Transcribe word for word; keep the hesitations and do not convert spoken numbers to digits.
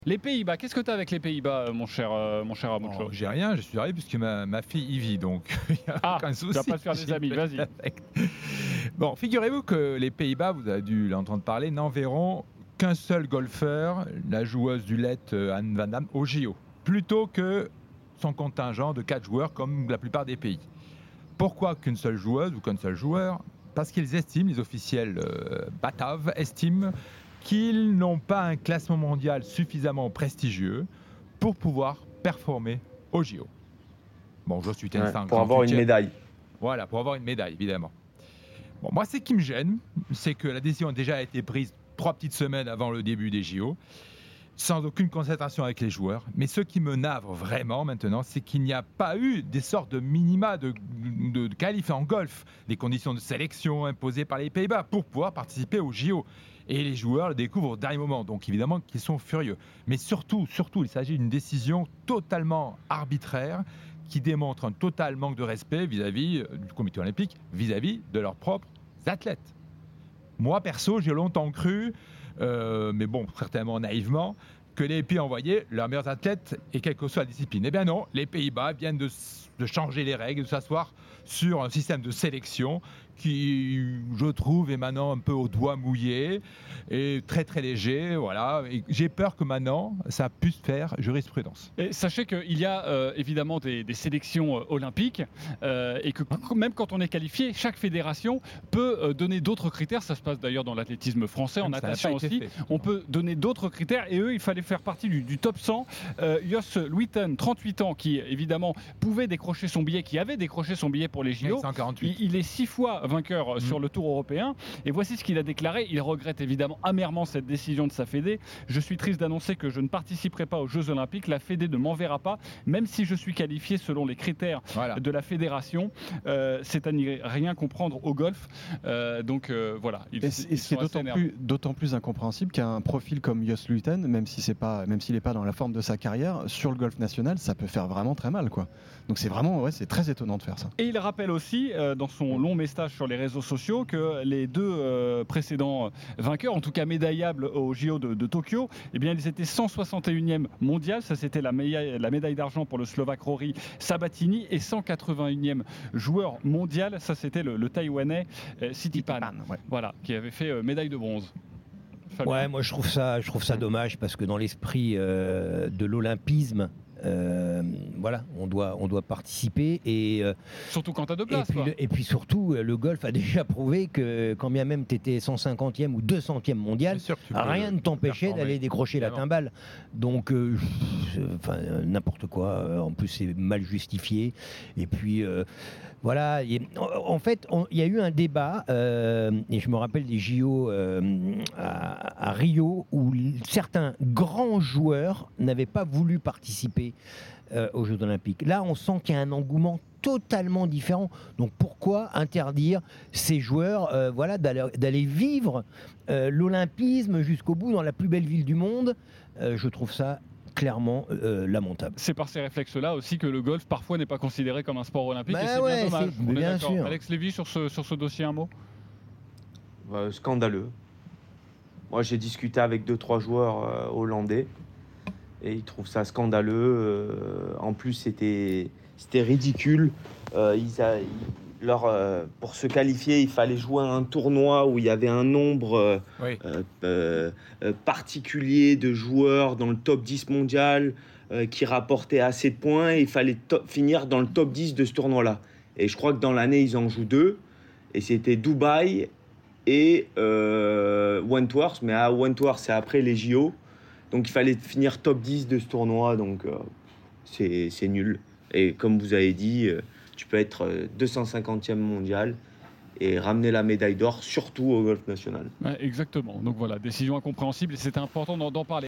Les Pays-Bas, qu'est-ce que tu as avec les Pays-Bas, mon cher, euh, mon cher Amucho? Oh, j'ai rien, je suis arrivé puisque ma, ma fille y vit, donc il n'y a Ah, aucun tu souci. vas pas te faire des amis, vas-y. Bon, figurez-vous que les Pays-Bas, vous avez dû l'entendre parler, n'enverront qu'un seul golfeur, la joueuse du L E T Anne Van Damme, au J O, plutôt que son contingent de quatre joueurs comme la plupart des pays. Pourquoi qu'une seule joueuse ou qu'un seul joueur? Parce qu'ils estiment, les officiels euh, bataves estiment qu'ils n'ont pas un classement mondial suffisamment prestigieux pour pouvoir performer au J O. Bon, je suis Ouais, instant pour avoir une médaille. Voilà, pour avoir une médaille, évidemment. Bon, moi, ce qui me gêne, c'est que la décision a déjà été prise trois petites semaines avant le début des J O, sans aucune concertation avec les joueurs. Mais ce qui me navre vraiment maintenant, c'est qu'il n'y a pas eu des sortes de minima de, de, de qualif en golf, des conditions de sélection imposées par les Pays-Bas pour pouvoir participer aux J O. Et les joueurs le découvrent au dernier moment, donc évidemment qu'ils sont furieux. Mais surtout, surtout, il s'agit d'une décision totalement arbitraire qui démontre un total manque de respect vis-à-vis du comité olympique, vis-à-vis de leurs propres athlètes. Moi, perso, j'ai longtemps cru, euh, mais bon, certainement naïvement, que les pays envoyaient leurs meilleurs athlètes et quelle que soit la discipline. Eh bien non, les Pays-Bas viennent de, de changer les règles, de s'asseoir sur un système de sélection qui, je trouve, est maintenant un peu au doigt mouillé et très très léger. Voilà. Et j'ai peur que maintenant, ça puisse faire jurisprudence. Et sachez qu'il y a euh, évidemment des, des sélections euh, olympiques euh, et que même quand on est qualifié, chaque fédération peut euh, donner d'autres critères. Ça se passe d'ailleurs dans l'athlétisme français, en natation aussi. Fait. On peut donner d'autres critères et eux, il fallait faire partie du, du top cent. Euh, Jos Luiten, trente-huit ans, qui évidemment pouvait décrocher son billet, qui avait décroché son billet pour les J O. cent quarante-huit. Il, il est six fois vainqueur mmh. sur le Tour européen. Et voici ce qu'il a déclaré. Il regrette évidemment amèrement cette décision de sa fédé. Je suis triste d'annoncer que je ne participerai pas aux Jeux Olympiques. La fédé ne m'enverra pas, même si je suis qualifié selon les critères voilà. de la fédération. Euh, c'est à n'y rien comprendre au golf. Euh, donc euh, voilà. Ils, et c'est, et c'est d'autant plus, d'autant plus incompréhensible qu'un profil comme Jos Luiten, même si c'est pas, même s'il n'est pas dans la forme de sa carrière, sur le golf national, ça peut faire vraiment très mal, quoi. Donc c'est vraiment, ouais, c'est très étonnant de faire ça. Et il rappelle aussi euh, dans son long message sur les réseaux sociaux que les deux euh, précédents vainqueurs, en tout cas médaillables au J O de, de Tokyo, eh bien ils étaient cent soixante et unième mondial, ça c'était la médaille, la médaille d'argent pour le Slovaque Rory Sabatini, et cent quatre-vingt-unième joueur mondial, ça c'était le, le Taïwanais euh, Sitipan, ouais. Voilà, qui avait fait euh, médaille de bronze. Fabien. Ouais, moi je trouve ça, je trouve ça dommage parce que dans l'esprit euh, de l'olympisme, Euh, voilà, on doit, on doit participer et euh, surtout quand tu as deux places. Et puis, le, et puis surtout, le golf a déjà prouvé que quand bien même tu étais cent cinquantième ou deux centième mondial, rien ne t'empêchait d'aller décrocher la timbale. Donc, euh, enfin, n'importe quoi. En plus, c'est mal justifié. Et puis. Euh, Voilà, en fait, il y a eu un débat, euh, et je me rappelle des J O euh, à, à Rio, où certains grands joueurs n'avaient pas voulu participer euh, aux Jeux Olympiques. Là, on sent qu'il y a un engouement totalement différent. Donc pourquoi interdire ces joueurs euh, voilà, d'aller, d'aller vivre euh, l'olympisme jusqu'au bout dans la plus belle ville du monde? euh, Je trouve ça clairement euh, lamentable. C'est par ces réflexes-là aussi que le golf parfois n'est pas considéré comme un sport olympique, bah et c'est ouais, bien dommage. C'est, bien sûr. Alex Lévy, sur ce, sur ce dossier, un mot euh, Scandaleux. Moi, j'ai discuté avec deux, trois joueurs euh, hollandais et ils trouvent ça scandaleux. Euh, en plus, c'était, c'était ridicule. Euh, ils a, ils, leur, euh, pour se qualifier, il fallait jouer à un tournoi où il y avait un nombre euh, oui. euh, euh, particulier de joueurs dans le top dix mondial euh, qui rapportaient assez de points. Et il fallait to- finir dans le top dix de ce tournoi-là. Et je crois que dans l'année, ils en jouent deux. Et c'était Dubaï et euh, Wentworth. Mais à Wentworth, c'est après les J O. Donc il fallait finir top dix de ce tournoi. Donc euh, c'est, c'est nul. Et comme vous avez dit... Euh, tu peux être deux cent cinquantième mondial et ramener la médaille d'or, surtout au golf national. Ouais, exactement. Donc voilà, décision incompréhensible et c'était important d'en, d'en parler.